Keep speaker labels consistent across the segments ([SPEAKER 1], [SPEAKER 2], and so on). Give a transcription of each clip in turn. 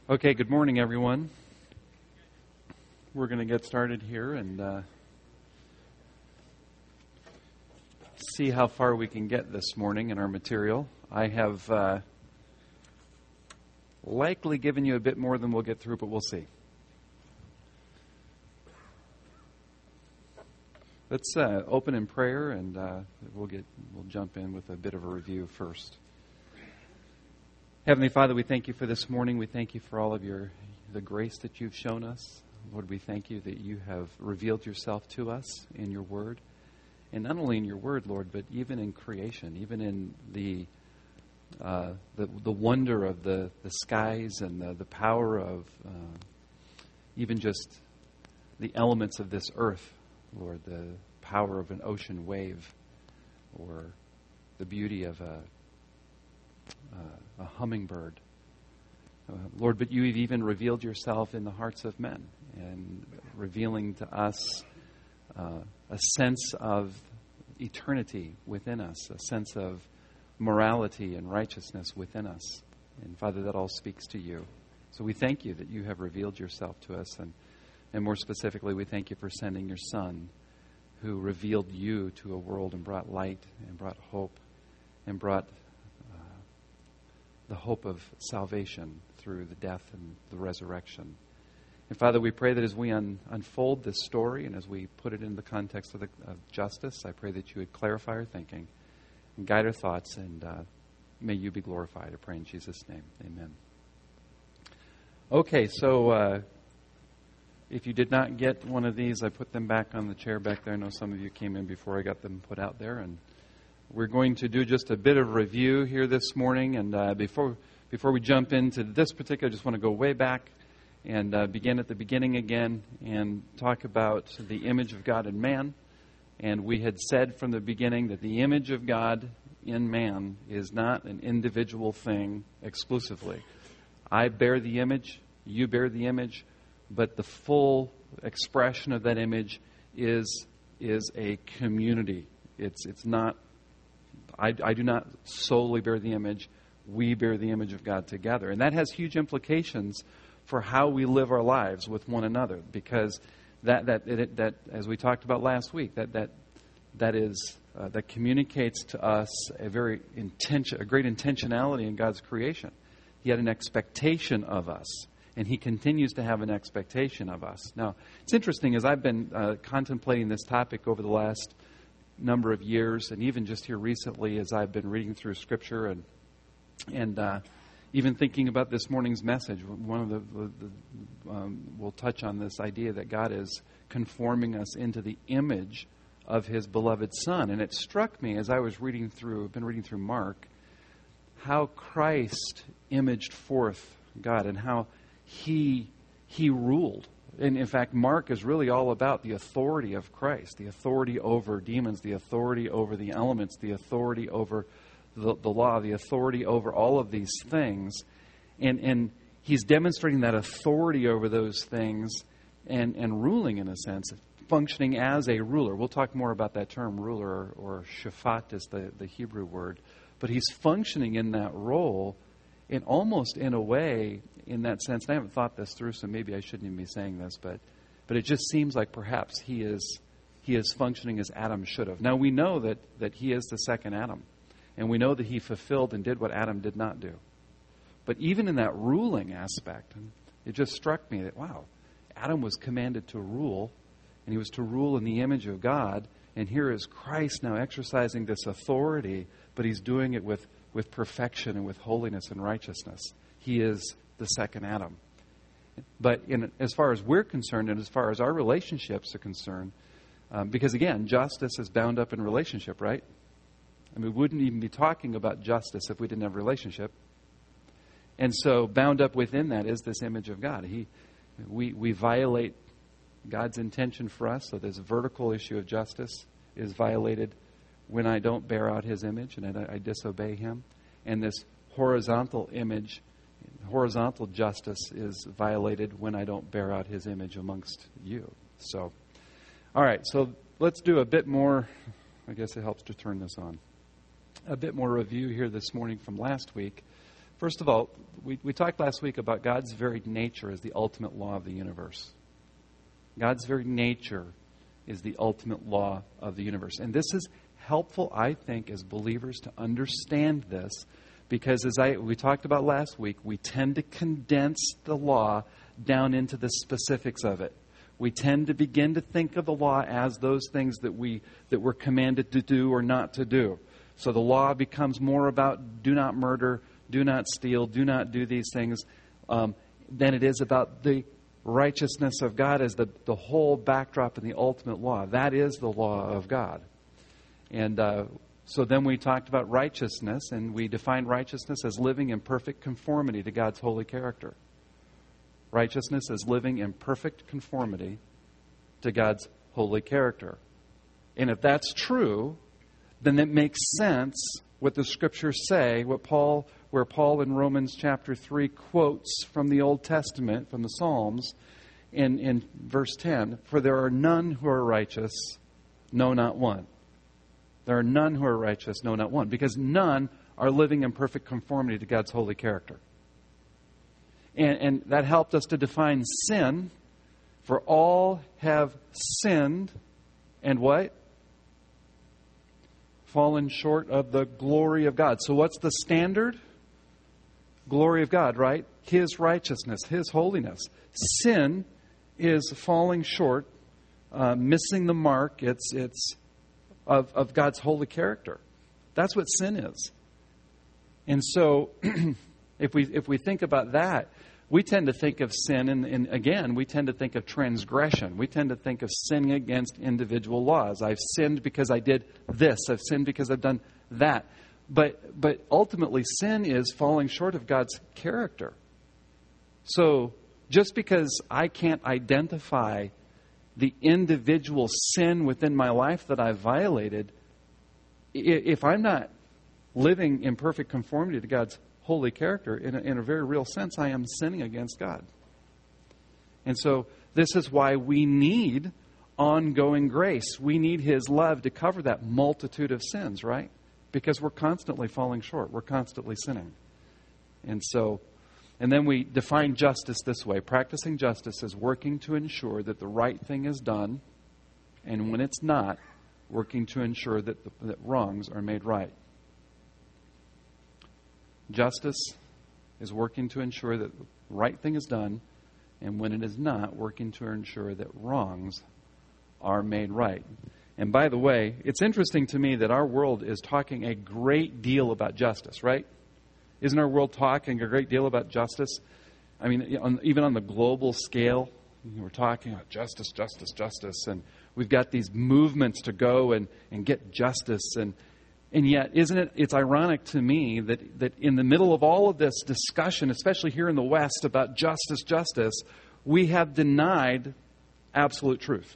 [SPEAKER 1] Okay, good morning, everyone. We're going to get started here and see how far we can get this morning in our material. I have likely given you a bit more than we'll get through, but we'll see. Let's open in prayer, and we'll jump in with a bit of a review first. Heavenly Father, we thank you for this morning. We thank you for all of the grace that you've shown us. Lord, we thank you that you have revealed yourself to us in your word. And not only in your word, Lord, but even in creation, even in the wonder of the skies and the power of even just the elements of this earth, Lord, the power of an ocean wave or the beauty of a hummingbird. Lord, but you have even revealed yourself in the hearts of men and revealing to us a sense of eternity within us, a sense of morality and righteousness within us. And Father, that all speaks to you. So we thank you that you have revealed yourself to us. And more specifically, we thank you for sending your Son who revealed you to a world and brought light and brought hope and brought the hope of salvation through the death and the resurrection. And Father, we pray that as we unfold this story and as we put it in the context of justice, I pray that you would clarify our thinking and guide our thoughts, and may you be glorified. I pray in Jesus' name. Amen. Okay, so if you did not get one of these, I put them back on the chair back there. I know some of you came in before I got them put out there, and we're going to do just a bit of review here this morning. And before we jump into this particular, I just want to go way back and begin at the beginning again and talk about the image of God in man. And we had said from the beginning that the image of God in man is not an individual thing exclusively. I bear the image, you bear the image, but the full expression of that image is a community. It's not. I do not solely bear the image. We bear the image of God together. And that has huge implications for how we live our lives with one another, because that as we talked about last week, that communicates to us a great intentionality in God's creation. He had an expectation of us, and He continues to have an expectation of us. Now, it's interesting, as I've been contemplating this topic over the last number of years, and even just here recently as I've been reading through Scripture and even thinking about this morning's message, one of we'll touch on this idea that God is conforming us into the image of His beloved Son. And it struck me as I was been reading through Mark, how Christ imaged forth God and how He ruled. And in fact, Mark is really all about the authority of Christ, the authority over demons, the authority over the elements, the authority over the law, the authority over all of these things. And he's demonstrating that authority over those things and ruling, in a sense, functioning as a ruler. We'll talk more about that term, ruler, or shafat is the Hebrew word. But he's functioning in that role in almost in a way, in that sense. And I haven't thought this through, so maybe I shouldn't even be saying this, but it just seems like perhaps he is functioning as Adam should have. Now, we know that he is the second Adam, and we know that he fulfilled and did what Adam did not do. But even in that ruling aspect, it just struck me that, wow, Adam was commanded to rule, and he was to rule in the image of God, and here is Christ now exercising this authority, but he's doing it with perfection and with holiness and righteousness. He is the second Adam. But as far as we're concerned and as far as our relationships are concerned, because again, justice is bound up in relationship, right? I mean, we wouldn't even be talking about justice if we didn't have a relationship. And so bound up within that is this image of God. We violate God's intention for us, so this vertical issue of justice is violated when I don't bear out His image and I disobey Him. And this horizontal justice is violated when I don't bear out His image amongst you. So, all right, so let's do a bit more. I guess it helps to turn this on. A bit more review here this morning from last week. First of all, we talked last week about God's very nature as the ultimate law of the universe. God's very nature is the ultimate law of the universe. And this is helpful, I think, as believers to understand this, because we talked about last week, we tend to condense the law down into the specifics of it. We tend to begin to think of the law as those things that we're commanded to do or not to do. So the law becomes more about do not murder, do not steal, do not do these things, than it is about the righteousness of God as the whole backdrop and the ultimate law. That is the law of God. And so then we talked about righteousness, and we defined righteousness as living in perfect conformity to God's holy character. Righteousness is living in perfect conformity to God's holy character. And if that's true, then it makes sense what the Scriptures say, where Paul in Romans chapter 3 quotes from the Old Testament, from the Psalms, in verse 10, "For there are none who are righteous, no, not one." There are none who are righteous, no, not one. Because none are living in perfect conformity to God's holy character. And that helped us to define sin. For all have sinned and what? Fallen short of the glory of God. So what's the standard? Glory of God, right? His righteousness, His holiness. Sin is falling short, missing the mark. It's of God's holy character. That's what sin is. And so, if we think about that, we tend to think of sin, and again, we tend to think of transgression. We tend to think of sinning against individual laws. I've sinned because I did this. I've sinned because I've done that. But ultimately, sin is falling short of God's character. So, just because I can't identify the individual sin within my life that I've violated, if I'm not living in perfect conformity to God's holy character, in a very real sense, I am sinning against God. And so this is why we need ongoing grace. We need His love to cover that multitude of sins, right? Because we're constantly falling short. We're constantly sinning. And then we define justice this way. Practicing justice is working to ensure that the right thing is done, and when it's not, working to ensure that wrongs are made right. Justice is working to ensure that the right thing is done, and when it is not, working to ensure that wrongs are made right. And by the way, it's interesting to me that our world is talking a great deal about justice, right? Isn't our world talking a great deal about justice? I mean, even on the global scale, we're talking about justice, justice, justice. And we've got these movements to go and get justice. And yet, it's ironic to me that in the middle of all of this discussion, especially here in the West, about justice, we have denied absolute truth.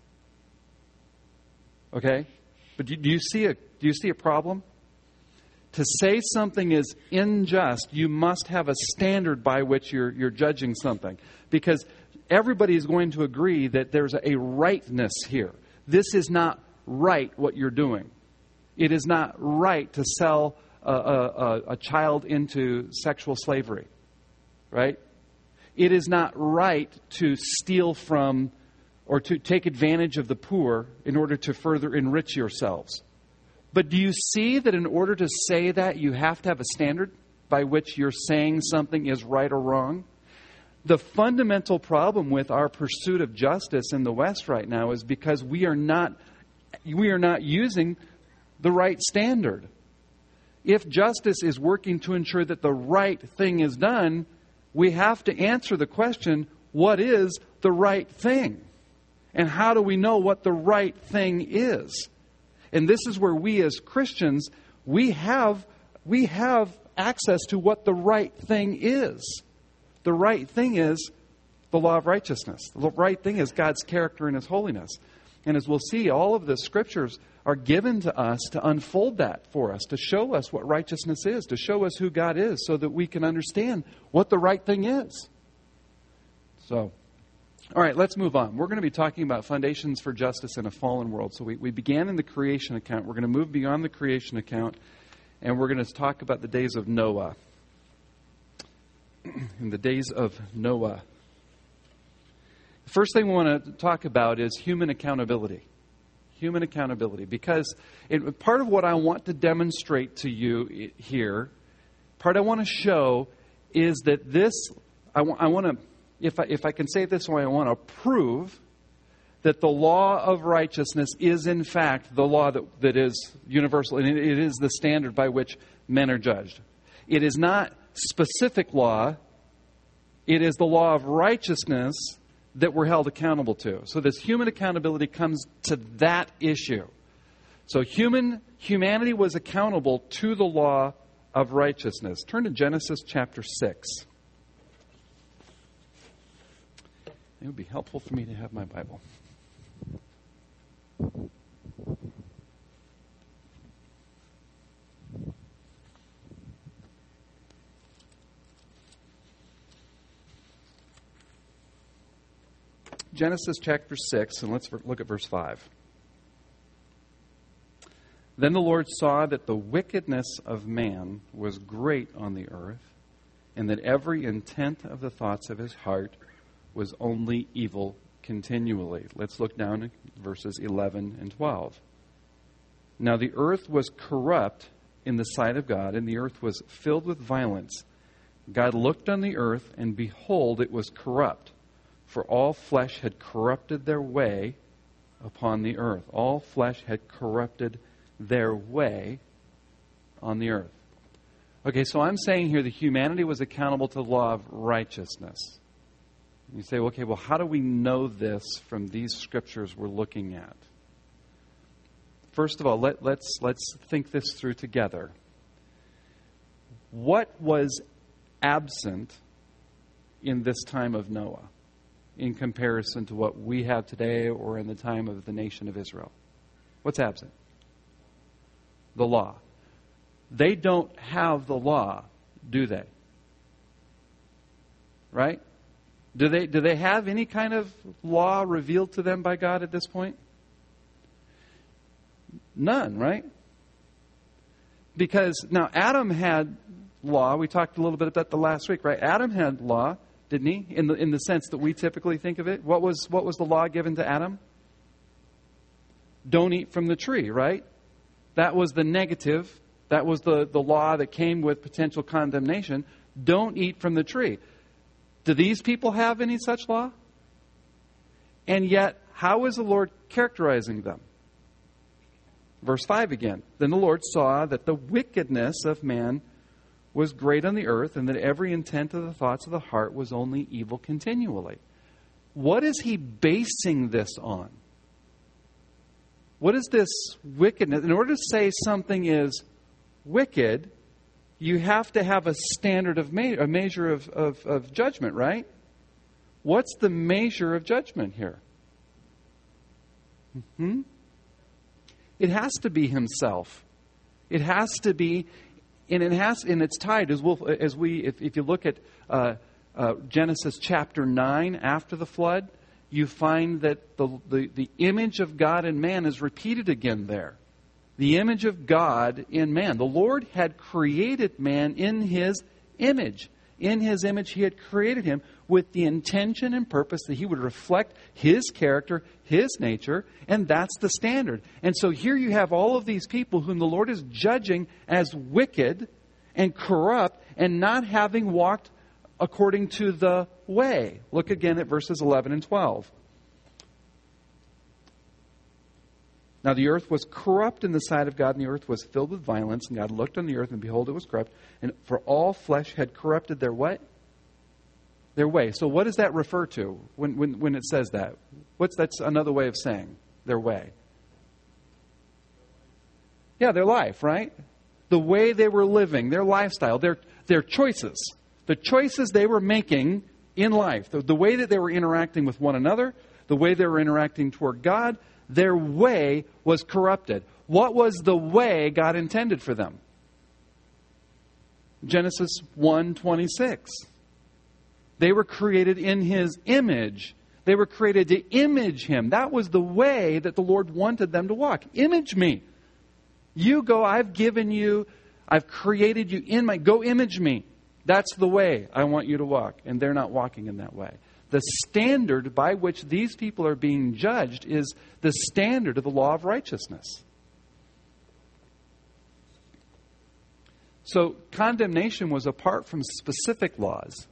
[SPEAKER 1] Okay? But do you see a problem? To say something is unjust, you must have a standard by which you're judging something. Because everybody is going to agree that there's a rightness here. This is not right what you're doing. It is not right to sell a child into sexual slavery. Right? It is not right to steal from or to take advantage of the poor in order to further enrich yourselves. But do you see that in order to say that, you have to have a standard by which you're saying something is right or wrong? The fundamental problem with our pursuit of justice in the West right now is because we are not using the right standard. If justice is working to ensure that the right thing is done, we have to answer the question, what is the right thing? And how do we know what the right thing is? And this is where we as Christians, we have access to what the right thing is. The right thing is the law of righteousness. The right thing is God's character and His holiness. And as we'll see, all of the Scriptures are given to us to unfold that for us, to show us what righteousness is, to show us who God is, so that we can understand what the right thing is. So, all right, let's move on. We're going to be talking about foundations for justice in a fallen world. So we began in the creation account. We're going to move beyond the creation account, and we're going to talk about the days of Noah. in the days of Noah. The first thing we want to talk about is human accountability. Human accountability. Because part of what I want to demonstrate to you here, part I want to show is that this, I want to, if I can say it this way, I want to prove that the law of righteousness is in fact the law that is universal, and it is the standard by which men are judged. It is not specific law, it is the law of righteousness that we're held accountable to. So this human accountability comes to that issue. So humanity was accountable to the law of righteousness. Turn to Genesis chapter 6. It would be helpful for me to have my Bible. Genesis chapter 6, and let's look at verse 5. Then the Lord saw that the wickedness of man was great on the earth, and that every intent of the thoughts of his heart was only evil continually. Let's look down at verses 11 and 12. Now the earth was corrupt in the sight of God, and the earth was filled with violence. God looked on the earth, and behold, it was corrupt. For all flesh had corrupted their way upon the earth. All flesh had corrupted their way on the earth. Okay, so I'm saying here that humanity was accountable to the law of righteousness. You say, okay, well, how do we know this from these scriptures we're looking at? First of all, let's think this through together. What was absent in this time of Noah in comparison to what we have today or in the time of the nation of Israel? What's absent? The law. They don't have the law, do they? Right? Do they have any kind of law revealed to them by God at this point? None, right? Because now Adam had law. We talked a little bit about that last week, right? Adam had law, didn't he? In the sense that we typically think of it. What was the law given to Adam? Don't eat from the tree, right? That was the negative. That was the law that came with potential condemnation. Don't eat from the tree. Do these people have any such law? And yet, how is the Lord characterizing them? Verse 5 again. Then the Lord saw that the wickedness of man was great on the earth, and that every intent of the thoughts of the heart was only evil continually. What is he basing this on? What is this wickedness? In order to say something is wicked, you have to have a standard of a measure of judgment, right? What's the measure of judgment here? It has to be himself. It has to be, and it's tied if you look at Genesis chapter 9 after the flood, you find that the image of God in man is repeated again there. The image of God in man. The Lord had created man in His image. In His image, He had created him with the intention and purpose that he would reflect His character, His nature, and that's the standard. And so here you have all of these people whom the Lord is judging as wicked and corrupt and not having walked according to the way. Look again at verses 11 and 12. Now the earth was corrupt in the sight of God, and the earth was filled with violence. And God looked on the earth, and behold, it was corrupt. And for all flesh had corrupted their what? Their way. So what does that refer to when it says that? That's another way of saying their way? Yeah, their life, right? The way they were living, their lifestyle, their choices. The choices they were making in life. The way that they were interacting with one another, the way they were interacting toward God, their way was corrupted. What was the way God intended for them? Genesis 1:26. They were created in His image. They were created to image Him. That was the way that the Lord wanted them to walk. Image me. You go, I've given you, I've created you in my, go image me. That's the way I want you to walk. And they're not walking in that way. The standard by which these people are being judged is the standard of the law of righteousness. So condemnation was apart from specific laws.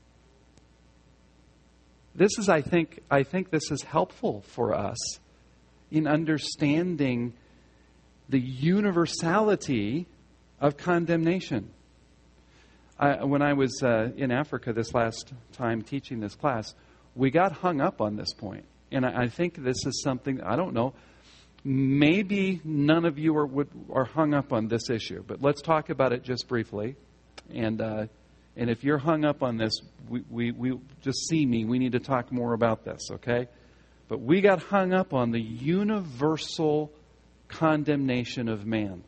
[SPEAKER 1] This is, I think this is helpful for us in understanding the universality of condemnation. When I was in Africa this last time teaching this class, we got hung up on this point. And I think this is something, I don't know, maybe none of you are hung up on this issue. But let's talk about it just briefly. And if you're hung up on this, we just see me. We need to talk more about this, okay? But we got hung up on the universal condemnation of man.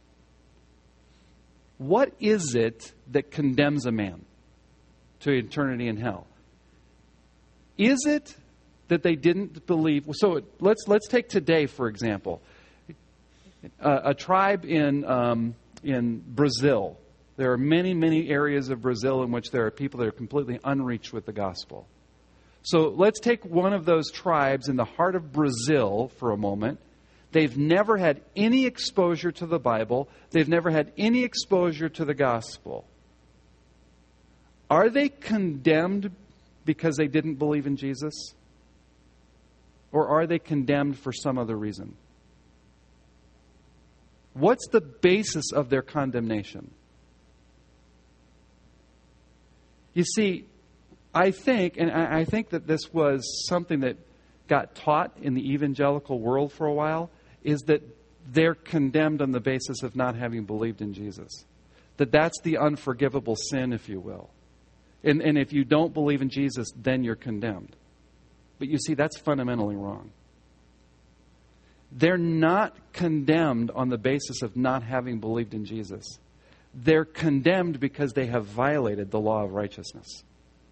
[SPEAKER 1] What is it that condemns a man to eternity in hell? Is it that they didn't believe? So let's take today, for example. A tribe in Brazil. There are many, many areas of Brazil in which there are people that are completely unreached with the gospel. So let's take one of those tribes in the heart of Brazil for a moment. They've never had any exposure to the Bible. They've never had any exposure to the gospel. Are they condemned because they didn't believe in Jesus? Or are they condemned for some other reason? What's the basis of their condemnation? You see, I think that this was something that got taught in the evangelical world for a while, is that they're condemned on the basis of not having believed in Jesus. That's the unforgivable sin, if you will. And if you don't believe in Jesus, then you're condemned. But you see, that's fundamentally wrong. They're not condemned on the basis of not having believed in Jesus. They're condemned because they have violated the law of righteousness.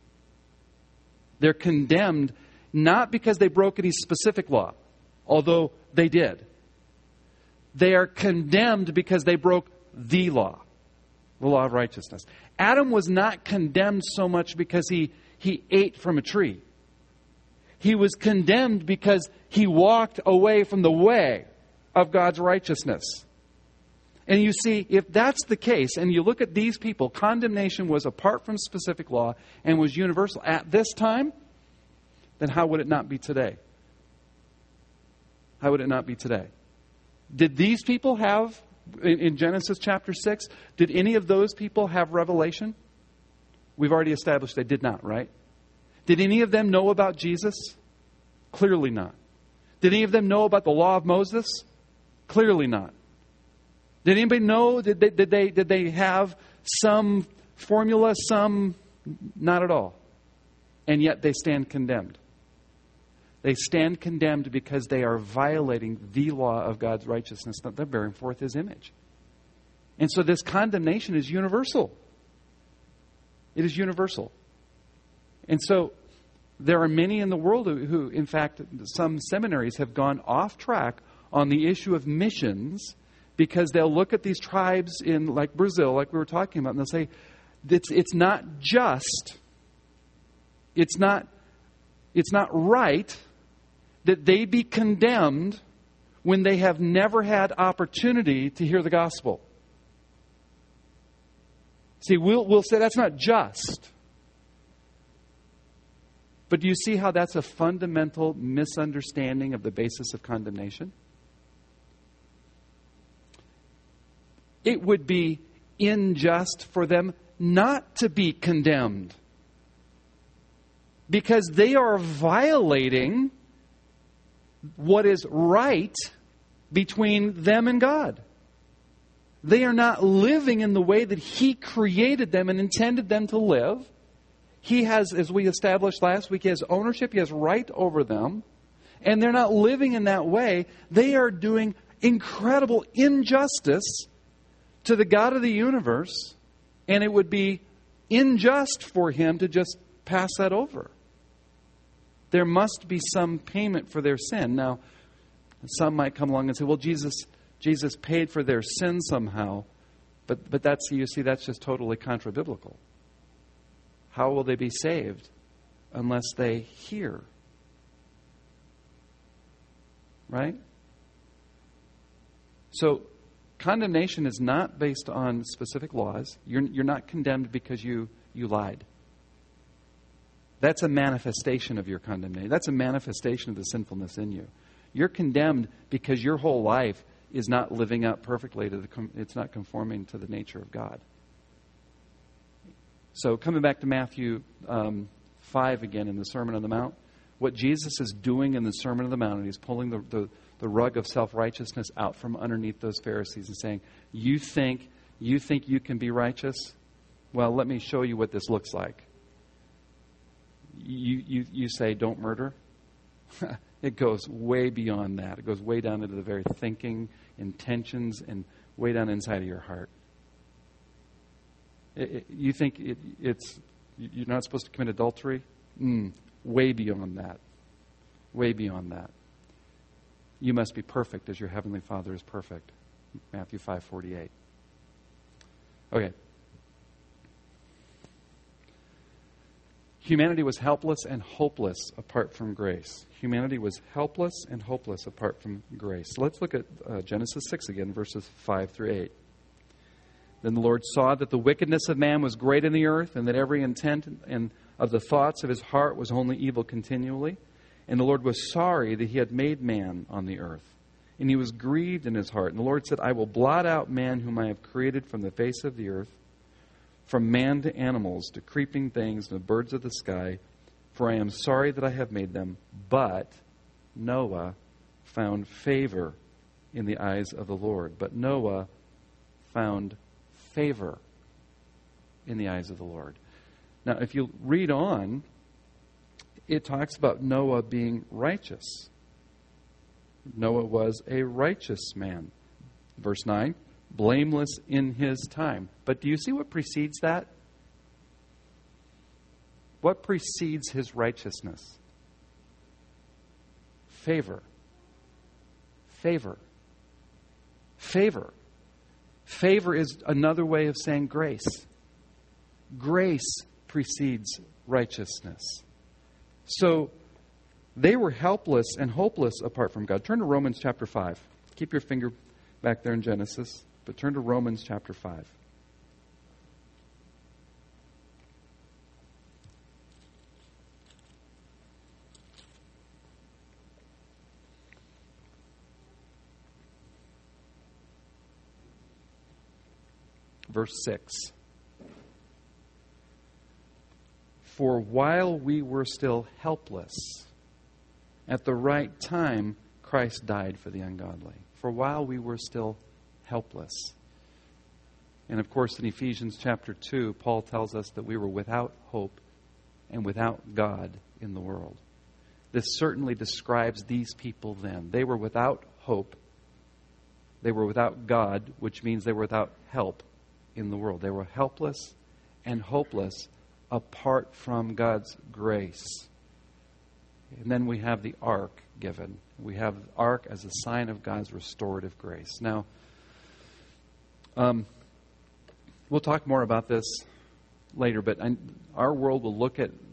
[SPEAKER 1] They're condemned not because they broke any specific law, although they did. They are condemned because they broke the law of righteousness. Adam was not condemned so much because he ate from a tree. He was condemned because he walked away from the way of God's righteousness. And you see, if that's the case, and you look at these people, condemnation was apart from specific law and was universal at this time, then how would it not be today? How would it not be today? Did these people have, in Genesis chapter 6, did any of those people have revelation? We've already established they did not, right? Did any of them know about Jesus? Clearly not. Did any of them know about the law of Moses? Clearly not. Did anybody know? Did they have some formula? Some, not at all. And yet they stand condemned. They stand condemned because they are violating the law of God's righteousness, that they're bearing forth His image. And so this condemnation is universal. It is universal. And so there are many in the world who, in fact, some seminaries have gone off track on the issue of missions because they'll look at these tribes in, like Brazil, like we were talking about, and they'll say, it's not just, it's not right that they be condemned when they have never had opportunity to hear the gospel. See, we'll say that's not just. But do you see how that's a fundamental misunderstanding of the basis of condemnation? It would be unjust for them not to be condemned, because they are violating what is right between them and God. They are not living in the way that He created them and intended them to live. He has, as we established last week, He has ownership, He has right over them. And they're not living in that way. They are doing incredible injustice to the God of the universe. And it would be unjust for Him to just pass that over. There must be some payment for their sin. Now, some might come along and say, well, Jesus paid for their sin somehow. But that's, you see, that's just totally contra-biblical. how will they be saved unless they hear? Right? So, condemnation is not based on specific laws. You're not condemned because you lied. That's a manifestation of your condemnation. That's a manifestation of the sinfulness in you. You're condemned because your whole life is not living up perfectly to it's not conforming to the nature of God. So coming back to Matthew 5 again in the Sermon on the Mount, what Jesus is doing in the Sermon on the Mount, and he's pulling the rug of self-righteousness out from underneath those Pharisees and saying, you think you can be righteous? Well, let me show you what this looks like. You say, don't murder? It goes way beyond that. It goes way down into the very thinking, intentions, and way down inside of your heart. You think you're not supposed to commit adultery? Way beyond that. Way beyond that. You must be perfect as your heavenly Father is perfect. Matthew 5:48. Okay. Humanity was helpless and hopeless apart from grace. Humanity was helpless and hopeless apart from grace. So let's look at Genesis 6 again, verses 5 through 8. Then the Lord saw that the wickedness of man was great in the earth, and that every intent and of the thoughts of his heart was only evil continually. And the Lord was sorry that he had made man on the earth. And he was grieved in his heart. And the Lord said, I will blot out man whom I have created from the face of the earth, from man to animals, to creeping things, and the birds of the sky, for I am sorry that I have made them. But Noah found favor in the eyes of the Lord. But Noah found favor in the eyes of the Lord. Now, if you read on, it talks about Noah being righteous. Noah was a righteous man. Verse 9, blameless in his time. But do you see what precedes that? What precedes his righteousness? Favor. Favor. Favor. Favor is another way of saying grace. Grace precedes righteousness. So they were helpless and hopeless apart from God. Turn to Romans chapter 5. Keep your finger back there in Genesis, but turn to Romans chapter 5. Verse 6. For while we were still helpless, at the right time, Christ died for the ungodly. For while we were still helpless. And of course, in Ephesians chapter 2, Paul tells us that we were without hope and without God in the world. This certainly describes these people then. They were without hope. They were without God, which means they were without help in the world. They were helpless and hopeless apart from God's grace. And then we have the ark given. We have the ark as a sign of God's restorative grace. Now, we'll talk more about this later, but our world will look at...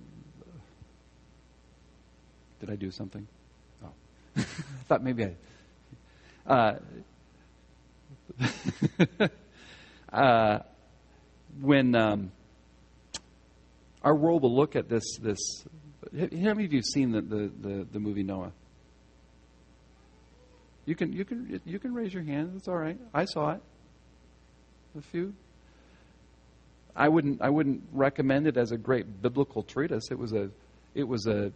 [SPEAKER 1] Did I do something? Oh. I thought maybe when our world will look at this, how many of you have seen the movie Noah? You can raise your hand. It's all right. I saw it. A few. I wouldn't recommend it as a great biblical treatise. It was an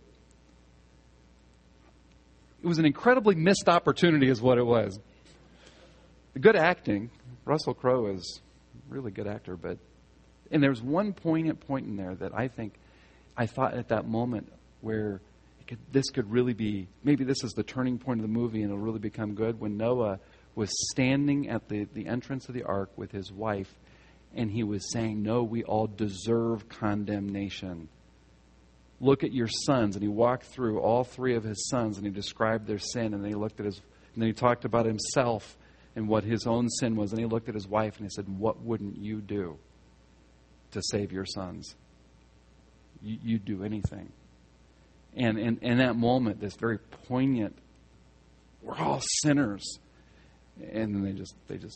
[SPEAKER 1] incredibly missed opportunity, is what it was. Good acting. Russell Crowe is a really good actor, and there's one poignant point in there that I thought at that moment where this could really be, maybe this is the turning point of the movie and it'll really become good, when Noah was standing at the entrance of the ark with his wife, and he was saying, no, we all deserve condemnation. Look at your sons. And he walked through all three of his sons and he described their sin, and then he looked at and then he talked about himself and what his own sin was, and he looked at his wife and he said, what wouldn't you do to save your sons? you'd do anything. And in that moment, this very poignant, we're all sinners. And then they just,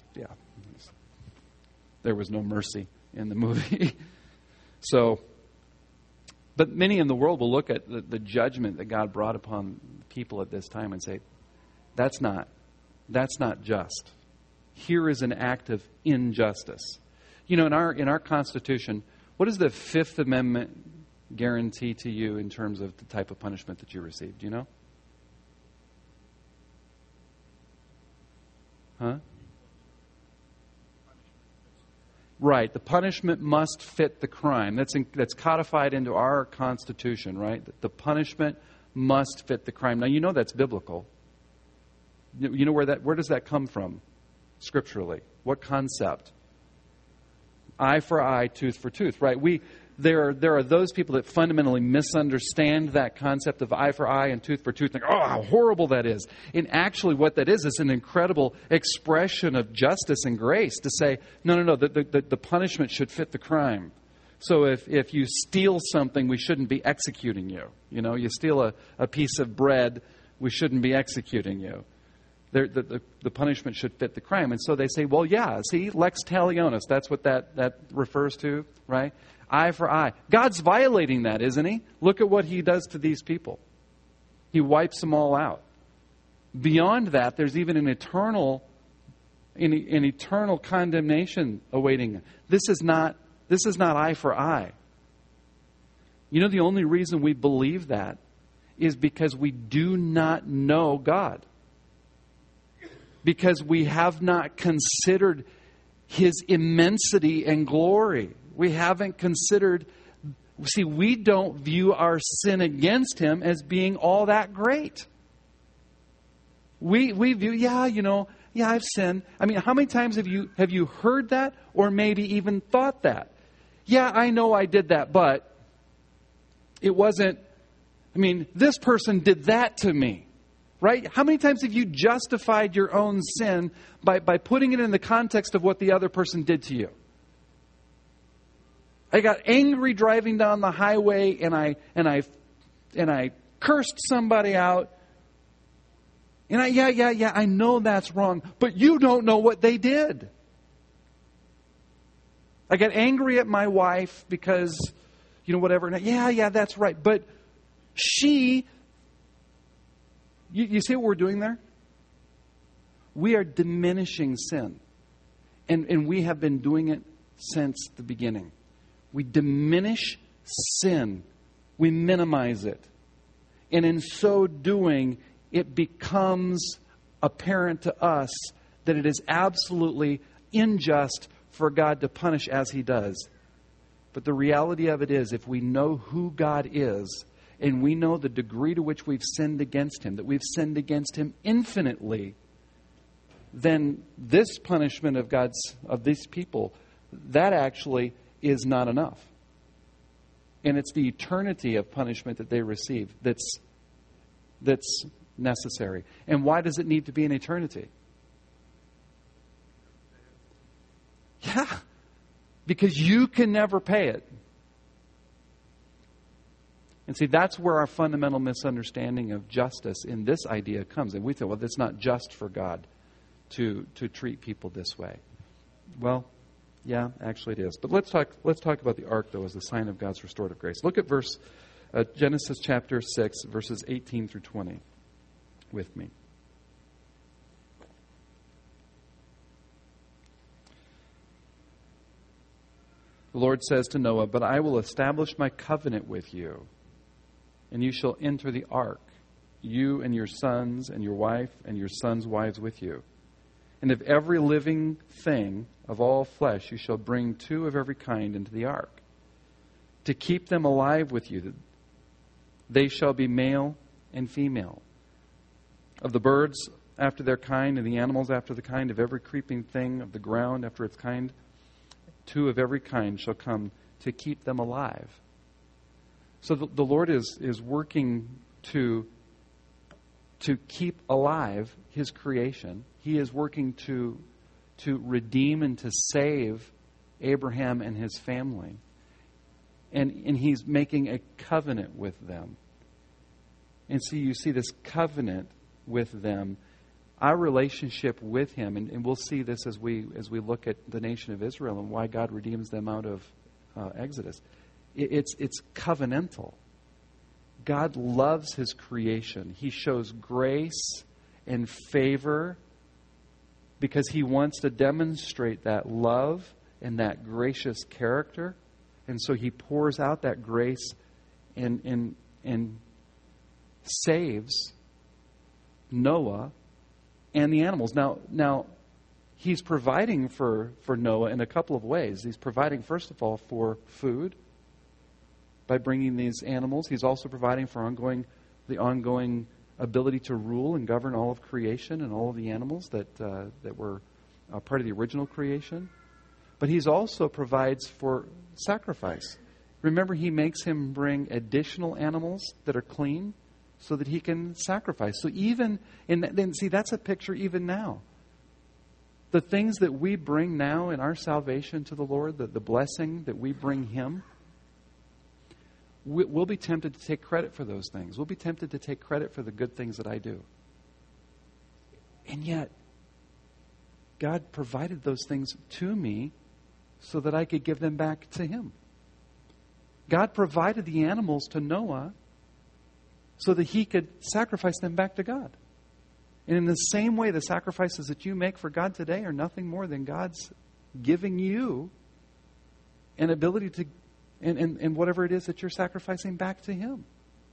[SPEAKER 1] there was no mercy in the movie. So, but many in the world will look at the judgment that God brought upon people at this time and say, that's not just. Here is an act of injustice. You know, in our Constitution, what does the Fifth Amendment guarantee to you in terms of the type of punishment that you receive? Do you know? Huh? Right. The punishment must fit the crime. That's codified into our Constitution, right? The punishment must fit the crime. Now, you know that's biblical. You know where does that come from scripturally? What concept? Eye for eye, tooth for tooth, right? There are those people that fundamentally misunderstand that concept of eye for eye and tooth for tooth. Like, oh, how horrible that is. And actually what that is an incredible expression of justice and grace to say, no, the punishment should fit the crime. So if you steal something, we shouldn't be executing you. You know, you steal a piece of bread, we shouldn't be executing you. The punishment should fit the crime. And so they say, well, yeah, see, lex talionis, that's what that refers to, right? Eye for eye. God's violating that, isn't he? Look at what he does to these people. He wipes them all out. Beyond that, there's even an eternal condemnation awaiting them. This is not eye for eye. You know, the only reason we believe that is because we do not know God. Because we have not considered his immensity and glory. We haven't considered, see, we don't view our sin against him as being all that great. We view, I've sinned. I mean, how many times have you heard that or maybe even thought that? Yeah, I know I did that, but it wasn't, this person did that to me. Right? How many times have you justified your own sin by putting it in the context of what the other person did to you? I got angry driving down the highway and I cursed somebody out. And I know that's wrong, but you don't know what they did. I got angry at my wife because, whatever. And that's right. But she... You see what we're doing there? We are diminishing sin. And we have been doing it since the beginning. We diminish sin. We minimize it. And in so doing, it becomes apparent to us that it is absolutely unjust for God to punish as he does. But the reality of it is, if we know who God is, and we know the degree to which we've sinned against him, that we've sinned against him infinitely, then this punishment of these people, that actually is not enough. And it's the eternity of punishment that they receive that's necessary. And why does it need to be an eternity? Yeah, because you can never pay it. And see, that's where our fundamental misunderstanding of justice in this idea comes. And we think, well, it's not just for God to treat people this way. Well, yeah, actually it is. But let's talk about the ark, though, as a sign of God's restorative grace. Look at Genesis chapter 6, verses 18 through 20 with me. The Lord says to Noah, "But I will establish my covenant with you, and you shall enter the ark, you and your sons and your wife and your sons' wives with you. And of every living thing of all flesh you shall bring 2 of every kind into the ark, to keep them alive with you. They shall be male and female. Of the birds after their kind, and the animals after the kind, of every creeping thing of the ground after its kind, 2 of every kind shall come to keep them alive." So the Lord is working to keep alive his creation. He is working to redeem and to save Abraham and his family. And he's making a covenant with them. And so you see this covenant with them, our relationship with him, and we'll see this as we look at the nation of Israel and why God redeems them out of Exodus. It's covenantal. God loves his creation. He shows grace and favor because he wants to demonstrate that love and that gracious character. And so he pours out that grace and saves Noah and the animals. Now he's providing for Noah in a couple of ways. He's providing, first of all, for food by bringing these animals. He's also providing for the ongoing ability to rule and govern all of creation and all of the animals that were part of the original creation. But he's also provides for sacrifice. Remember, he makes him bring additional animals that are clean so that he can sacrifice. So even that's a picture even now. The things that we bring now in our salvation to the Lord, the blessing that we bring him, we'll be tempted to take credit for those things. We'll be tempted to take credit for the good things that I do. And yet, God provided those things to me so that I could give them back to him. God provided the animals to Noah so that he could sacrifice them back to God. And in the same way, the sacrifices that you make for God today are nothing more than God's giving you an ability to and whatever it is that you're sacrificing back to him.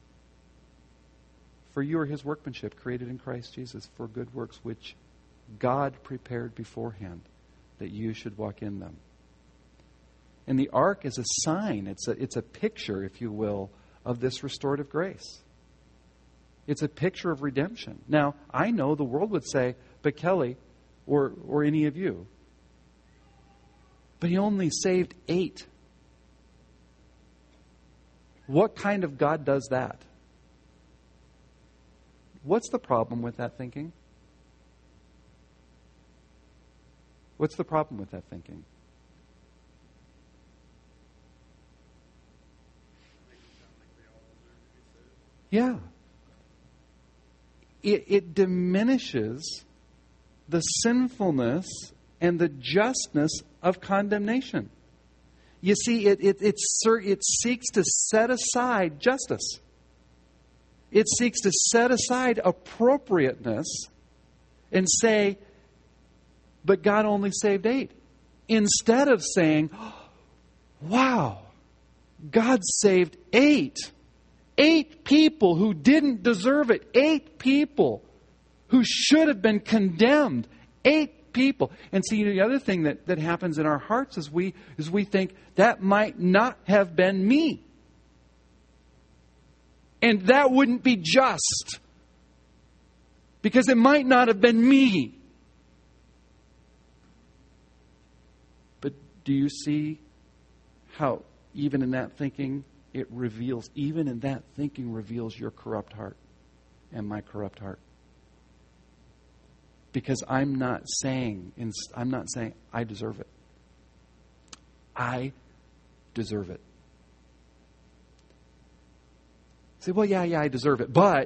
[SPEAKER 1] For you are his workmanship, created in Christ Jesus for good works, which God prepared beforehand that you should walk in them. And the ark is a sign, it's a picture, if you will, of this restorative grace. It's a picture of redemption. Now, I know the world would say, but Kelly, or any of you, but he only saved 8. What kind of God does that? What's the problem with that thinking? What's the problem with that thinking? Yeah. It diminishes the sinfulness and the justness of condemnation. You see, it seeks to set aside justice. It seeks to set aside appropriateness and say, but God only saved 8. Instead of saying, wow, God saved 8. 8 people who didn't deserve it. 8 people who should have been condemned. 8 people. And see, the other thing that happens in our hearts is we think that might not have been me. And that wouldn't be just. Because it might not have been me. But do you see how even in that thinking reveals your corrupt heart and my corrupt heart? Because I'm not saying I deserve it. I deserve it. Say, well, yeah, I deserve it, but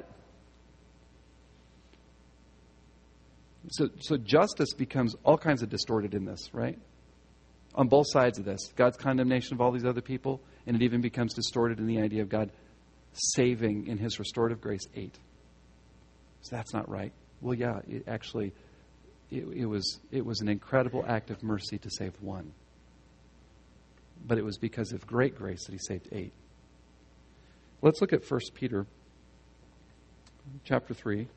[SPEAKER 1] so justice becomes all kinds of distorted in this, right? On both sides of this, God's condemnation of all these other people, and it even becomes distorted in the idea of God saving in his restorative grace 8. So that's not right. Well, yeah, it was an incredible act of mercy to save 1. But it was because of great grace that he saved 8. Let's look at 1 Peter chapter 3.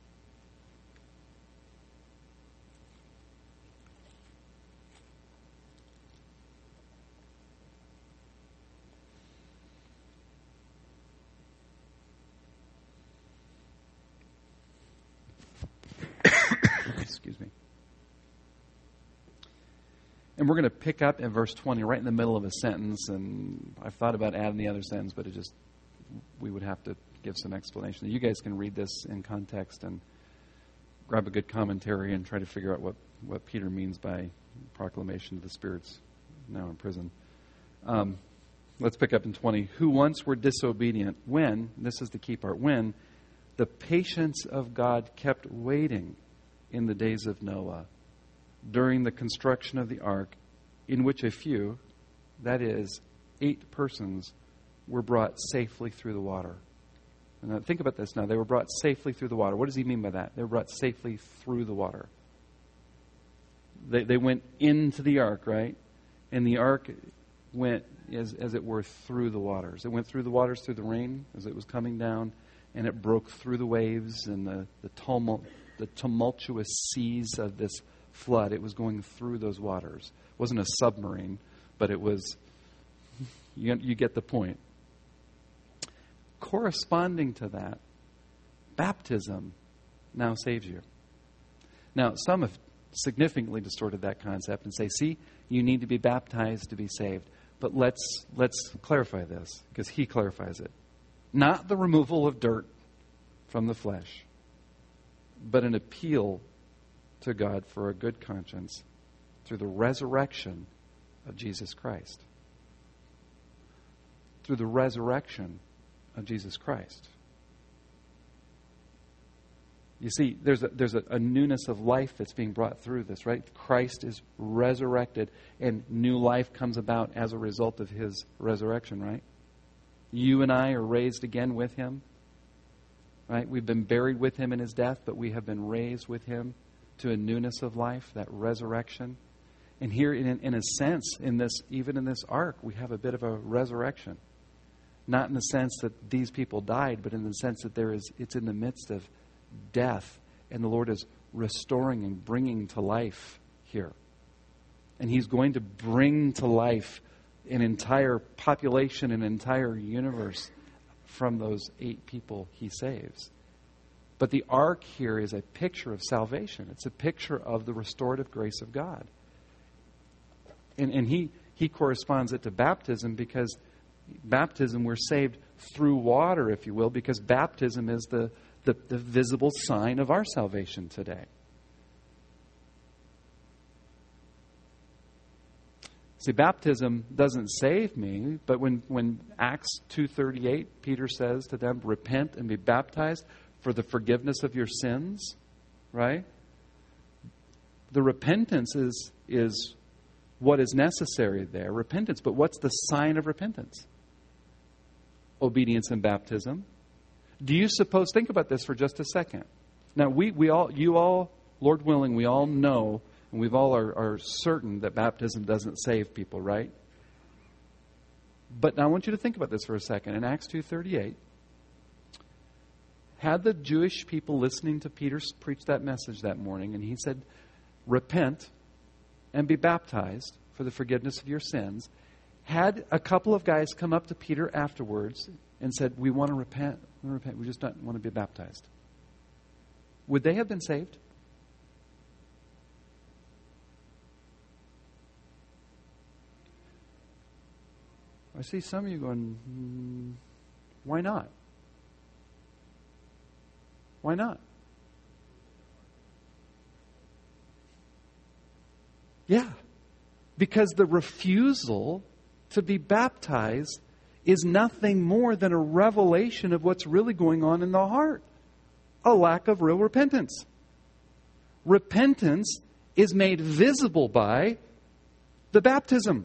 [SPEAKER 1] Excuse me. And we're going to pick up in verse 20, right in the middle of a sentence. And I've thought about adding the other sentence, but we would have to give some explanation. You guys can read this in context and grab a good commentary and try to figure out what Peter means by proclamation of the spirits now in prison. Let's pick up in 20. Who once were disobedient when, this is the key part, when the patience of God kept waiting in the days of Noah during the construction of the ark, in which a few, that is, 8 persons, were brought safely through the water. And now think about this now. They were brought safely through the water. What does he mean by that? They were brought safely through the water. They went into the ark, right? And the ark went, as it were, through the waters. It went through the waters through the rain as it was coming down, and it broke through the waves and the tumultuous seas of this flood. It was going through those waters. It wasn't a submarine, but it was, you get the point. Corresponding to that, baptism now saves you. Now, some have significantly distorted that concept and say, see, you need to be baptized to be saved. But let's clarify this, because he clarifies it. Not the removal of dirt from the flesh, but an appeal to God for a good conscience through the resurrection of Jesus Christ. Through the resurrection of Jesus Christ. You see, there's a newness of life that's being brought through this, right? Christ is resurrected, and new life comes about as a result of his resurrection, right? You and I are raised again with him, right? We've been buried with him in his death, but we have been raised with him to a newness of life, that resurrection. And here, in a sense, even in this ark, we have a bit of a resurrection. Not in the sense that these people died, but in the sense that it's in the midst of death, and the Lord is restoring and bringing to life here. And he's going to bring to life an entire population, an entire universe from those 8 people he saves. But the ark here is a picture of salvation. It's a picture of the restorative grace of God. And he corresponds it to baptism, because baptism, we're saved through water, if you will, because baptism is the visible sign of our salvation today. See, baptism doesn't save me, but when Acts 2:38, Peter says to them, repent and be baptized for the forgiveness of your sins, right? The repentance is what is necessary there, repentance. But what's the sign of repentance? Obedience and baptism. Do you suppose, think about this for just a second. Now, you all, Lord willing, we all know, and we all are certain that baptism doesn't save people, right? But now I want you to think about this for a second. In Acts 2:38, had the Jewish people listening to Peter preach that message that morning, and he said, repent and be baptized for the forgiveness of your sins, had a couple of guys come up to Peter afterwards and said, we want to repent, we just don't want to be baptized, would they have been saved? I see some of you going, why not? Why not? Yeah, because the refusal to be baptized is nothing more than a revelation of what's really going on in the heart. A lack of real repentance. Repentance is made visible by the baptism.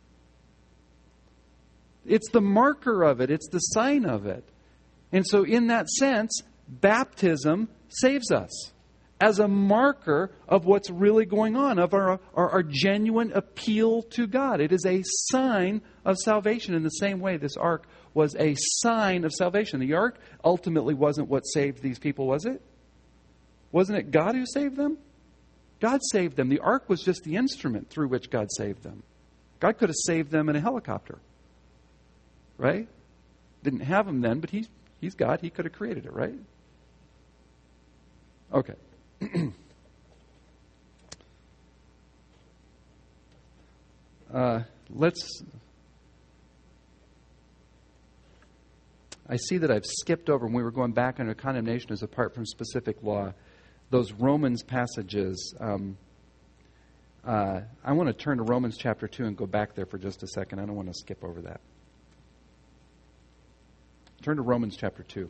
[SPEAKER 1] It's the marker of it. It's the sign of it. And so in that sense, baptism saves us as a marker of what's really going on, of our genuine appeal to God. It is a sign of salvation. In the same way, this ark was a sign of salvation. The ark ultimately wasn't what saved these people, was it? Wasn't it God who saved them? God saved them. The ark was just the instrument through which God saved them. God could have saved them in a helicopter. Right? Didn't have them then, but he's God. He could have created it, right? Okay. I see that I've skipped over, when we were going back under condemnation as apart from specific law, those Romans passages. I want to turn to Romans chapter 2 and go back there for just a second. I don't want to skip over that. Turn to Romans chapter 2.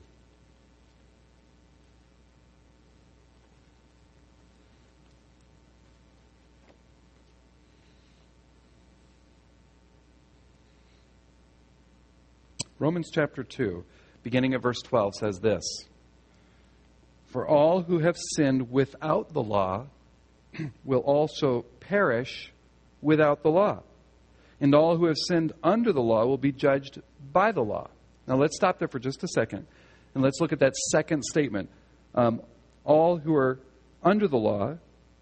[SPEAKER 1] Romans chapter 2, beginning at verse 12, says this: For all who have sinned without the law will also perish without the law. And all who have sinned under the law will be judged by the law. Now let's stop there for just a second, and let's look at that second statement. All who are under the law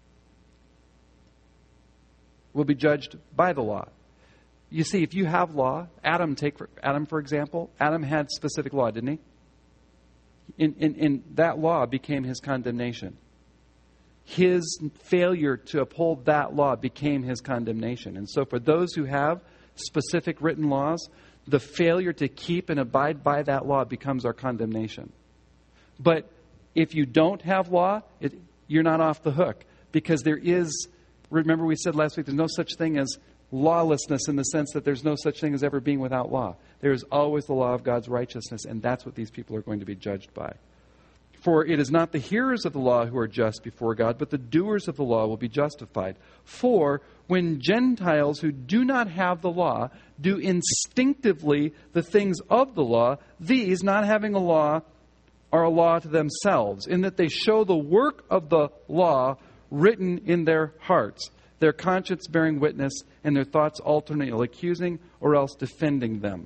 [SPEAKER 1] will be judged by the law. You see, if you have law, Adam, for example, Adam had specific law, didn't he? In that law became his condemnation. His failure to uphold that law became his condemnation. And so for those who have specific written laws, the failure to keep and abide by that law becomes our condemnation. But if you don't have law, you're not off the hook. Because there is, remember we said last week, there's no such thing as lawlessness in the sense that there's no such thing as ever being without law. There is always the law of God's righteousness, and that's what these people are going to be judged by. For it is not the hearers of the law who are just before God, but the doers of the law will be justified. For when Gentiles who do not have the law do instinctively the things of the law, these, not having a law, are a law to themselves, in that they show the work of the law written in their hearts, their conscience bearing witness, and their thoughts alternately accusing or else defending them.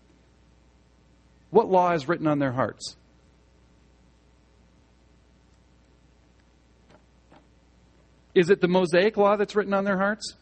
[SPEAKER 1] What law is written on their hearts? Is it the Mosaic law that's written on their hearts?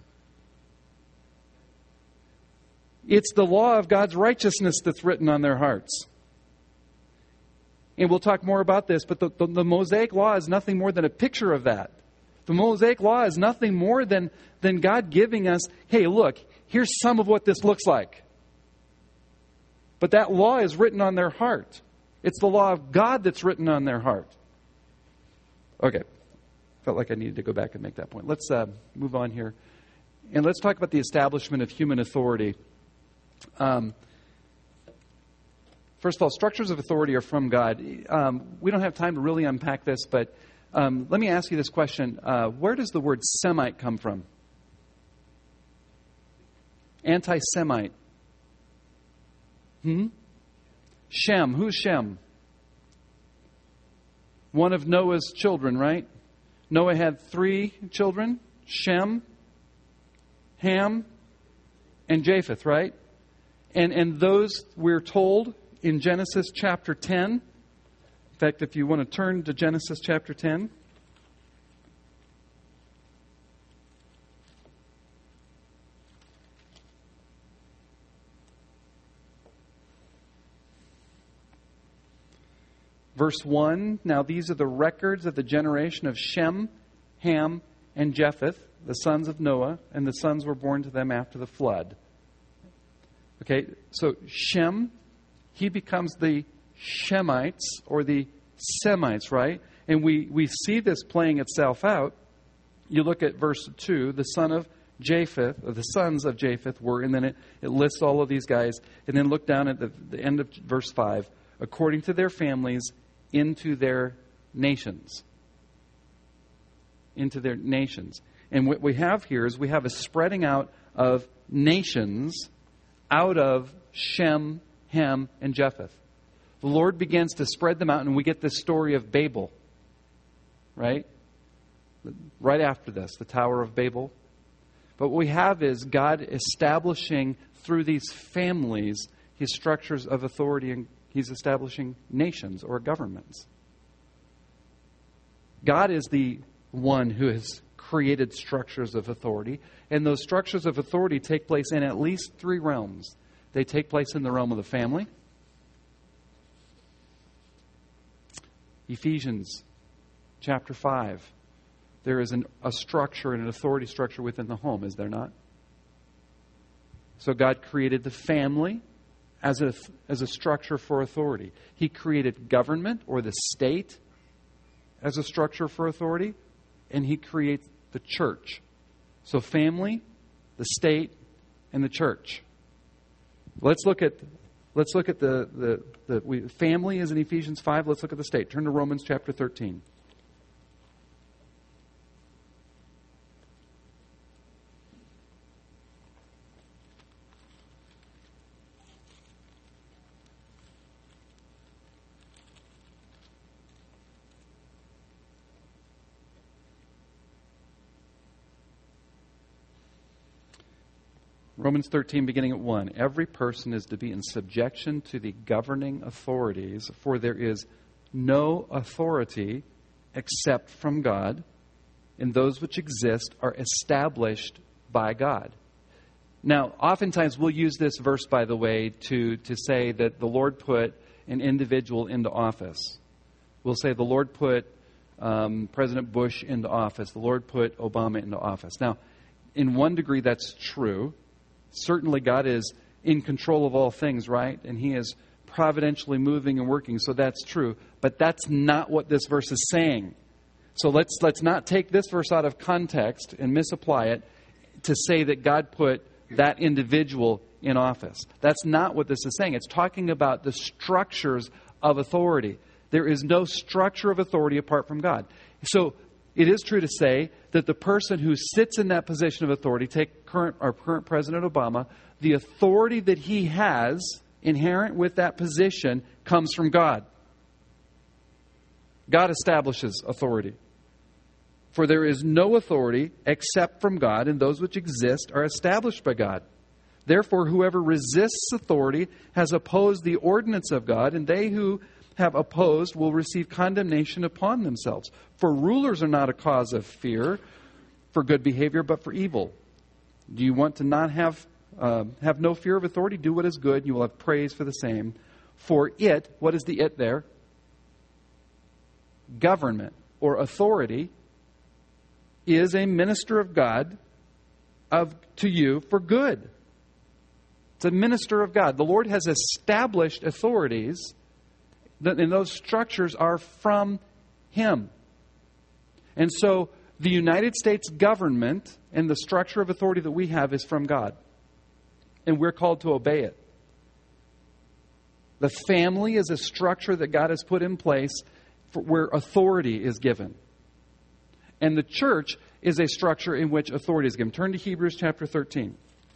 [SPEAKER 1] It's the law of God's righteousness that's written on their hearts. And we'll talk more about this, but the Mosaic law is nothing more than a picture of that. The Mosaic law is nothing more than God giving us, hey, look, here's some of what this looks like. But that law is written on their heart. It's the law of God that's written on their heart. Okay. Felt like I needed to go back and make that point. Let's move on here. And let's talk about the establishment of human authority. First of all, structures of authority are from God. We don't have time to really unpack this, but let me ask you this question. Where does the word Semite come from? Anti-Semite. Shem. Who's Shem? One of Noah's children, right? Noah had 3 children, Shem, Ham, and Japheth, right? And those, we're told in Genesis chapter 10. In fact, if you want to turn to Genesis chapter 10. Verse 1, now these are the records of the generation of Shem, Ham, and Japheth, the sons of Noah, and the sons were born to them after the flood. Okay, so Shem, he becomes the Shemites, or the Semites, right? And we see this playing itself out. You look at verse 2, the son of Japheth, or the sons of Japheth were, and then it lists all of these guys. And then look down at the end of verse 5, according to their families, into their nations. Into their nations. And what we have here is we have a spreading out of nations out of Shem, Ham, and Japheth. The Lord begins to spread them out, and we get this story of Babel. Right? Right after this, the Tower of Babel. But what we have is God establishing through these families His structures of authority, and He's establishing nations or governments. God is the one who has created structures of authority, and those structures of authority take place in at least 3 realms. They take place in the realm of the family. Ephesians chapter 5. There is a structure and an authority structure within the home, is there not? So God created the family as a structure for authority. He created government or the state as a structure for authority, and He creates the church. So family, the state, and the church. Let's look at Let's look at the family is in Ephesians 5. Let's look at the state. Turn to Romans chapter 13. Romans 13, beginning at 1. Every person is to be in subjection to the governing authorities, for there is no authority except from God, and those which exist are established by God. Now, oftentimes we'll use this verse, by the way, to say that the Lord put an individual into office. We'll say the Lord put President Bush into office. The Lord put Obama into office. Now, in one degree, that's true. Certainly God is in control of all things, right? And He is providentially moving and working, so that's true. But that's not what this verse is saying. So let's not take this verse out of context and misapply it to say that God put that individual in office. That's not what this is saying. It's talking about the structures of authority. There is no structure of authority apart from God. So it is true to say that the person who sits in that position of authority, take our current President Obama, the authority that he has inherent with that position comes from God. God establishes authority. For there is no authority except from God, and those which exist are established by God. Therefore, whoever resists authority has opposed the ordinance of God, and they who have opposed will receive condemnation upon themselves. For rulers are not a cause of fear for good behavior, but for evil. Do you want to not have no fear of authority? Do what is good, and you will have praise for the same. For it, what is the it there? Government or authority is a minister of God to you for good. It's a minister of God. The Lord has established authorities, and those structures are from Him. And so the United States government and the structure of authority that we have is from God. And we're called to obey it. The family is a structure that God has put in place where authority is given. And the church is a structure in which authority is given. Turn to Hebrews chapter 13.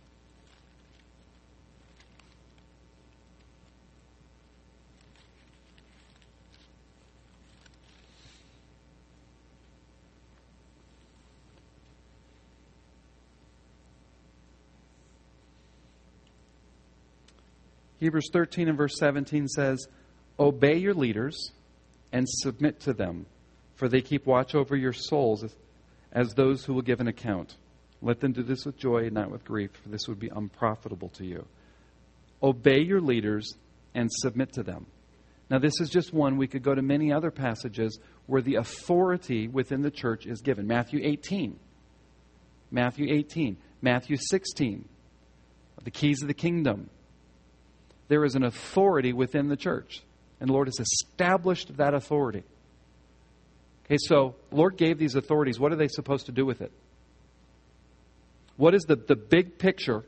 [SPEAKER 1] Hebrews 13 and verse 17 says, "Obey your leaders and submit to them, for they keep watch over your souls as those who will give an account. Let them do this with joy and not with grief, for this would be unprofitable to you." Obey your leaders and submit to them. Now, this is just one. We could go to many other passages where the authority within the church is given. Matthew 18. Matthew 18. Matthew 16. The keys of the kingdom. There is an authority within the church. And the Lord has established that authority. Okay, so the Lord gave these authorities. What are they supposed to do with it? What is the big picture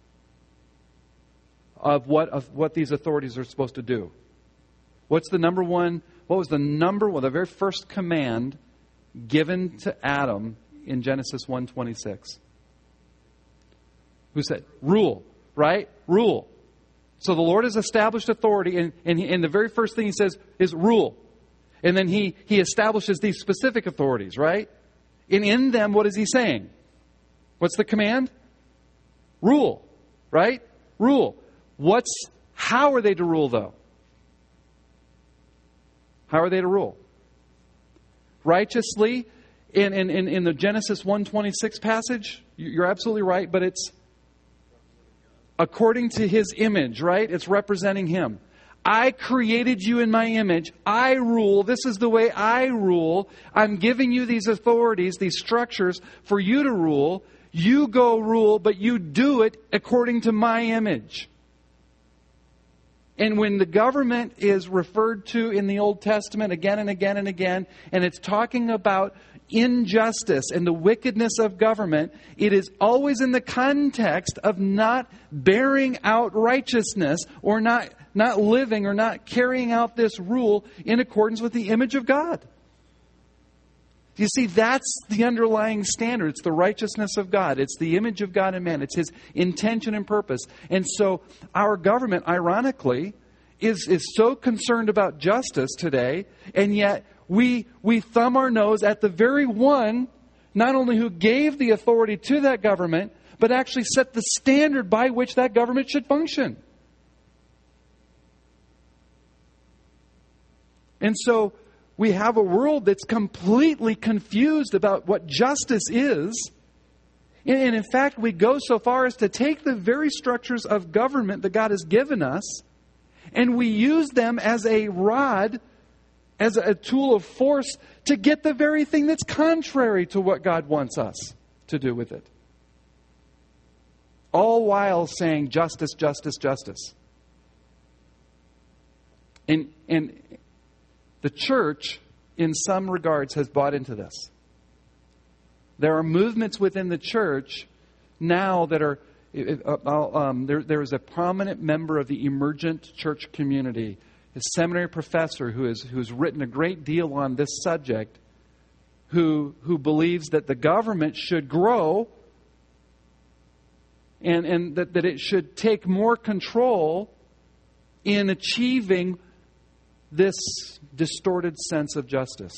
[SPEAKER 1] of what these authorities are supposed to do? What's the number one? What was the number one, the very first command given to Adam in Genesis 1:26? Who said? Rule, right? Rule. So the Lord has established authority, and the very first thing He says is rule. And then He establishes these specific authorities, right? And in them, what is He saying? What's the command? Rule, right? Rule. How are they to rule, though? How are they to rule? Righteously, in the Genesis 1:26 passage, you're absolutely right, but it's according to His image, right? It's representing Him. I created you in my image. I rule. This is the way I rule. I'm giving you these authorities, these structures for you to rule. You go rule, but you do it according to my image. And when the government is referred to in the Old Testament again and again and again, and it's talking about injustice and the wickedness of government, it is always in the context of not bearing out righteousness or not living or not carrying out this rule in accordance with the image of God. You see, that's the underlying standard. It's the righteousness of God. It's the image of God in man. It's His intention and purpose. And so our government, ironically, is so concerned about justice today, and yet we thumb our nose at the very one, not only who gave the authority to that government, but actually set the standard by which that government should function. And so we have a world that's completely confused about what justice is. And in fact, we go so far as to take the very structures of government that God has given us, and we use them as a rod, as a tool of force to get the very thing that's contrary to what God wants us to do with it. All while saying justice, justice, justice. And the church, in some regards, has bought into this. There are movements within the church now that are... there is a prominent member of the emergent church community, a seminary professor who's written a great deal on this subject, who believes that the government should grow and that it should take more control in achieving this distorted sense of justice.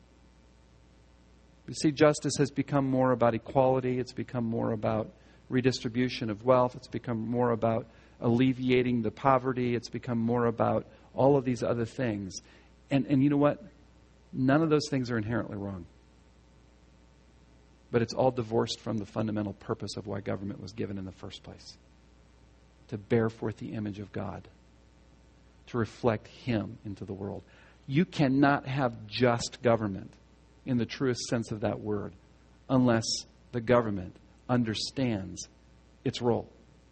[SPEAKER 1] You see, justice has become more about equality. It's become more about redistribution of wealth. It's become more about alleviating the poverty. It's become more about all of these other things. And you know what? None of those things are inherently wrong. But it's all divorced from the fundamental purpose of why government was given in the first place. To bear forth the image of God. To reflect Him into the world. You cannot have just government in the truest sense of that word unless the government understands its role.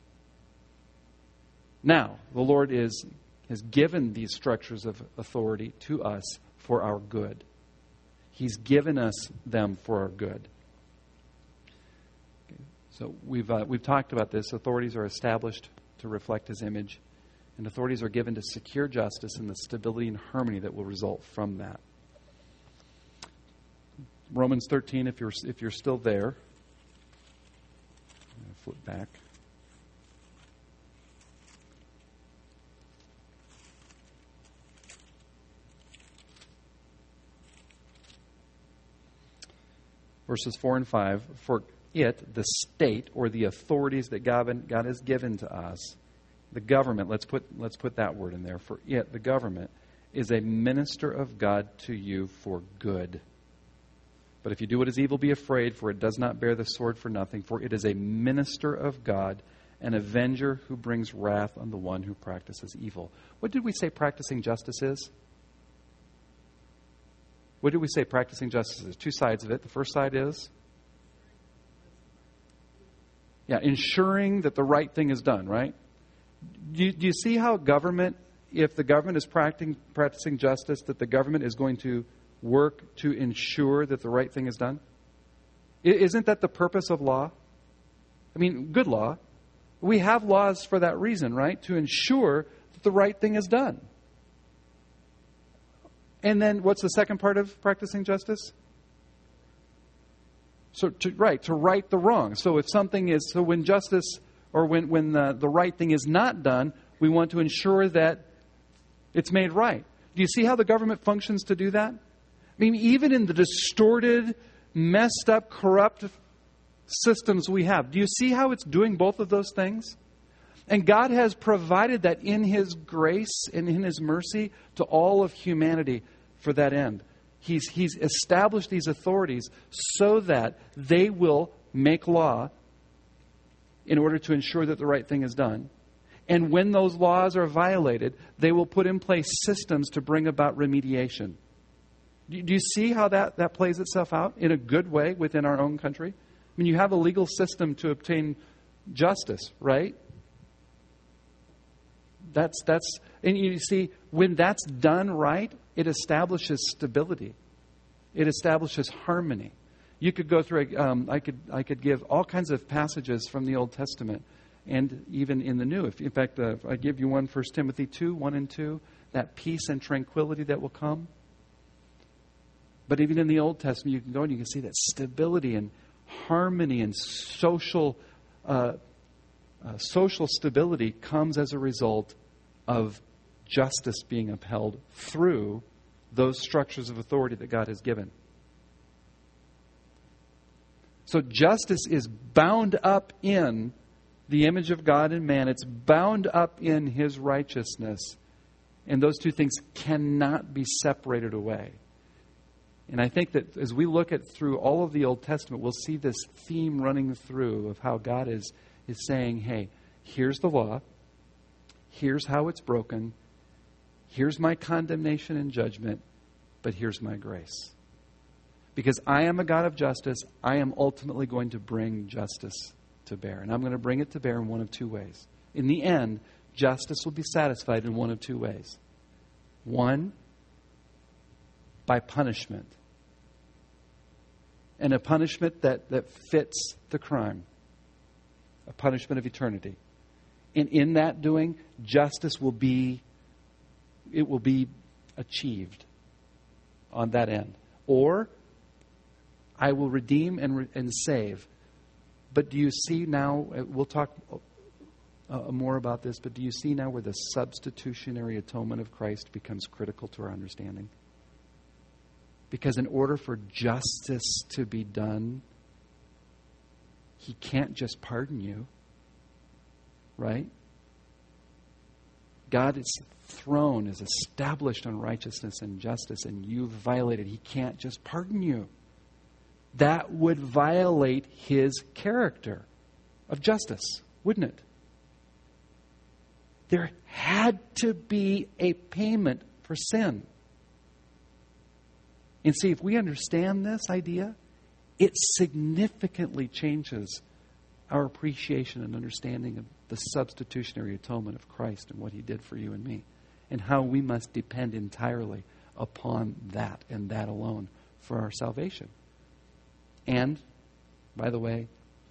[SPEAKER 1] Now, the Lord has given these structures of authority to us for our good. He's given us them for our good. Okay. So we've talked about this. Authorities are established to reflect His image, and authorities are given to secure justice and the stability and harmony that will result from that. Romans 13, if you're still there. I'm going to flip back. Verses 4 and 5. For it, the state, or the authorities that God has given to us, the government, let's put that word in there. For it, the government, is a minister of God to you for good. But if you do what is evil, be afraid, for it does not bear the sword for nothing. For it is a minister of God, an avenger who brings wrath on the one who practices evil. What did we say practicing justice is? What did we say practicing justice is? Two sides of it. The first side is? Ensuring that the right thing is done, right? Do you see how government, if the government is practicing justice, that the government is going to work to ensure that the right thing is done? Isn't that the purpose of law? I mean, good law. We have laws for that reason, right? To ensure that the right thing is done. And then what's the second part of practicing justice? So to right the wrong. So if something is, so when justice, or when the right thing is not done, we want to ensure that it's made right. Do you see how the government functions to do that? I mean, even in the distorted, messed up, corrupt systems we have, do you see how it's doing both of those things? And God has provided that in His grace and in His mercy to all of humanity for that end. He's established these authorities so that they will make law in order to ensure that the right thing is done. And when those laws are violated, they will put in place systems to bring about remediation. Do you see how that plays itself out in a good way within our own country? I mean, you have a legal system to obtain justice, right? That's And you see, when that's done right, it establishes stability. It establishes harmony. You could go through, I could give all kinds of passages from the Old Testament and even in the New. In fact, I give you one, 1 Timothy 2, 1 and 2, that peace and tranquility that will come. But even in the Old Testament, you can go and you can see that stability and harmony and social stability comes as a result of justice being upheld through those structures of authority that God has given. So justice is bound up in the image of God and man. It's bound up in His righteousness. And those two things cannot be separated away. And I think that as we look at through all of the Old Testament, we'll see this theme running through of how God is saying, hey, here's the law. Here's how it's broken. Here's my condemnation and judgment. But here's my grace. Because I am a God of justice, I am ultimately going to bring justice to bear. And I'm going to bring it to bear in one of two ways. In the end, justice will be satisfied in one of two ways. One, by punishment. And a punishment that fits the crime. A punishment of eternity. And in that doing, justice will be achieved on that end. Or, I will redeem and save. But do you see now, we'll talk more about this, but do you see now where the substitutionary atonement of Christ becomes critical to our understanding? Because in order for justice to be done, He can't just pardon you, right? God's throne is established on righteousness and justice, and you've violated. He can't just pardon you. That would violate His character of justice, wouldn't it? There had to be a payment for sin. And see, if we understand this idea, it significantly changes our appreciation and understanding of the substitutionary atonement of Christ and what He did for you and me, and how we must depend entirely upon that and that alone for our salvation. And, by the way,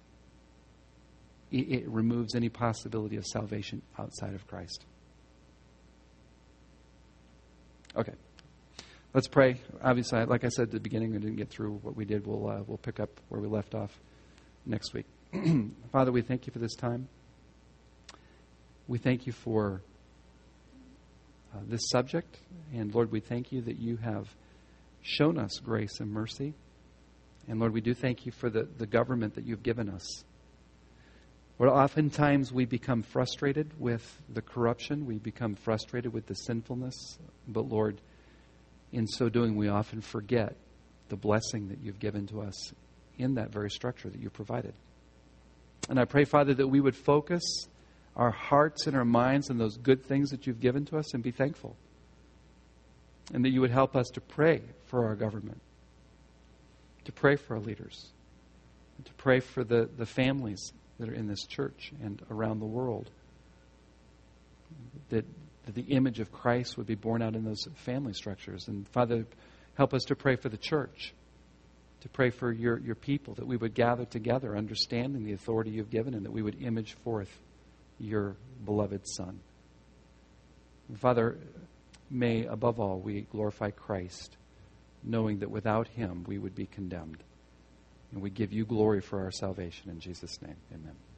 [SPEAKER 1] it removes any possibility of salvation outside of Christ. Okay. Let's pray. Obviously, like I said at the beginning, we didn't get through what we did. We'll pick up where we left off next week. Father, we thank You for this time. We thank You for this subject. And Lord, we thank You that You have shown us grace and mercy. And Lord, we do thank You for the government that You've given us. Lord, oftentimes we become frustrated with the corruption. We become frustrated with the sinfulness. But Lord, in so doing, we often forget the blessing that You've given to us in that very structure that You provided. And I pray, Father, that we would focus our hearts and our minds on those good things that You've given to us and be thankful. And that You would help us to pray for our government, to pray for our leaders, and to pray for the families that are in this church and around the world. That the image of Christ would be born out in those family structures. And Father, help us to pray for the church, to pray for your people, that we would gather together understanding the authority You've given and that we would image forth Your beloved Son. And Father, may above all we glorify Christ, knowing that without Him we would be condemned. And we give You glory for our salvation. In Jesus' name, amen.